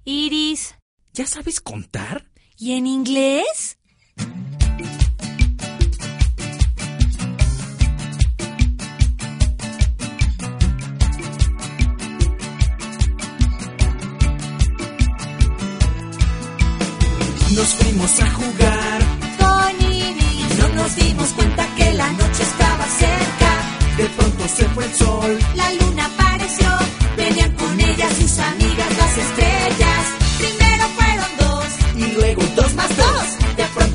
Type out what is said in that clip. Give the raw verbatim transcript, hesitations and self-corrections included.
Iris. ¿Ya sabes contar? ¿Y en inglés? Nos fuimos a jugar Con Iris. No nos dimos cuenta que la noche estaba cerca. De pronto se fue el sol. La luna para